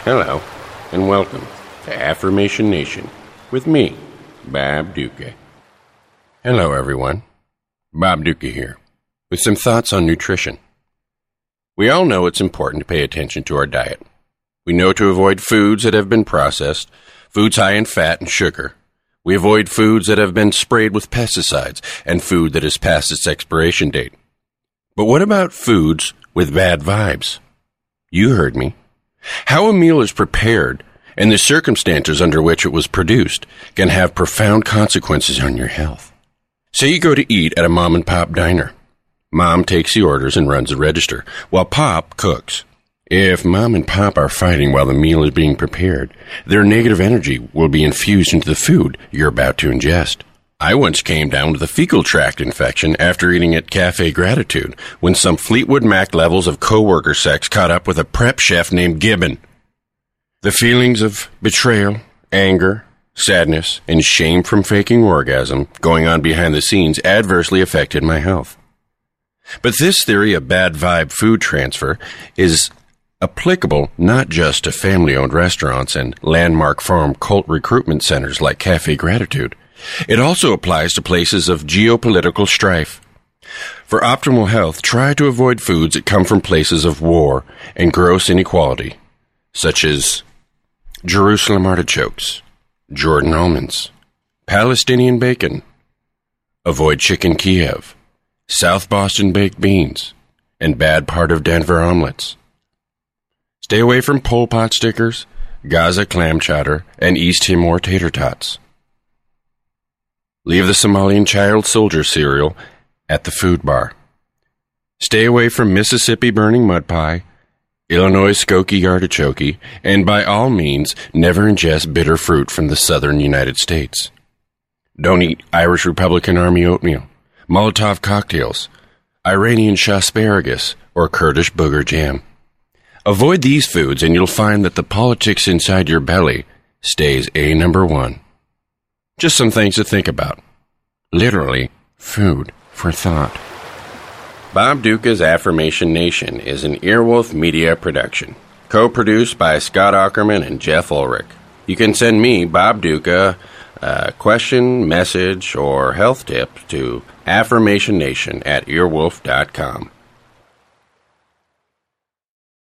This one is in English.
Hello, and welcome to Affirmation Nation with me, Bob Duca. Hello, everyone. Bob Duca here, with some thoughts on nutrition. We all know it's important to pay attention to our diet. We know to avoid foods that have been processed, foods high in fat and sugar. We avoid foods that have been sprayed with pesticides and food that has passed its expiration date. But what about foods with bad vibes? You heard me. How a meal is prepared and the circumstances under which it was produced can have profound consequences on your health. Say you go to eat at a mom-and-pop diner. Mom takes the orders and runs the register, while Pop cooks. If Mom and Pop are fighting while the meal is being prepared, their negative energy will be infused into the food you're about to ingest. I once came down with a fecal tract infection after eating at Cafe Gratitude when some Fleetwood Mac levels of coworker sex caught up with a prep chef named Gibbon. The feelings of betrayal, anger, sadness, and shame from faking orgasm going on behind the scenes adversely affected my health. But this theory of bad vibe food transfer is applicable not just to family-owned restaurants and landmark farm cult recruitment centers like Cafe Gratitude. It also applies to places of geopolitical strife. For optimal health, try to avoid foods that come from places of war and gross inequality, such as Jerusalem artichokes, Jordan almonds, Palestinian bacon. Avoid chicken Kiev, South Boston baked beans, and bad part of Denver omelets. Stay away from Pol Pot stickers, Gaza clam chowder, and East Timor tater tots. Leave the Somalian child soldier cereal at the food bar. Stay away from Mississippi burning mud pie, Illinois Skokie artichoke, and by all means, never ingest bitter fruit from the southern United States. Don't eat Irish Republican Army oatmeal, Molotov cocktails, Iranian asparagus, or Kurdish booger jam. Avoid these foods and you'll find that the politics inside your belly stays number one. Just some things to think about. Literally, food for thought. Bob Duca's Affirmation Nation is an Earwolf Media production, co-produced by Scott Aukerman and Jeff Ulrich. You can send me, Bob Duca, a question, message, or health tip to affirmationnation@earwolf.com.